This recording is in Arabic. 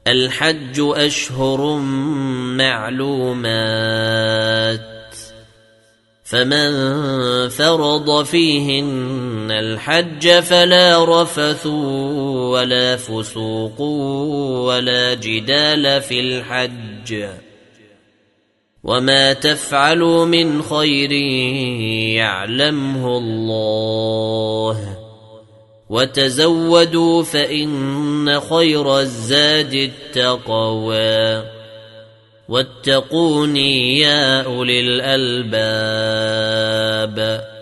الحج أشهر معلومات فمن فرض فيهن الحج فلا رفث ولا فسوق ولا جدال في الحج وما تفعلوا من خير يعلمه الله وتزودوا فإن خير الزاد التقوى واتقوني يا أولي الألباب